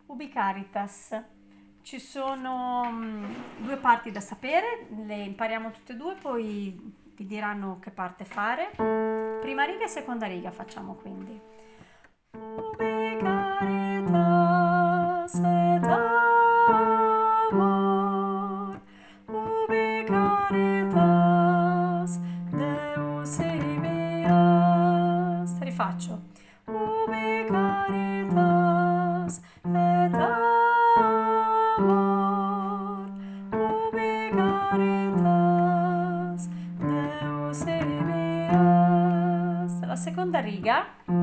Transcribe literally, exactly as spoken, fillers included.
Ubi Caritas. Ci sono mm, due parti da sapere, le impariamo tutte e due, poi vi diranno che parte fare. Prima riga e seconda riga facciamo quindi. Ubi Caritas et amor, ubi Caritas Deus imias. Rifaccio. Ubi Caritas et amor, ubi Caritas Deus imias. La seconda riga.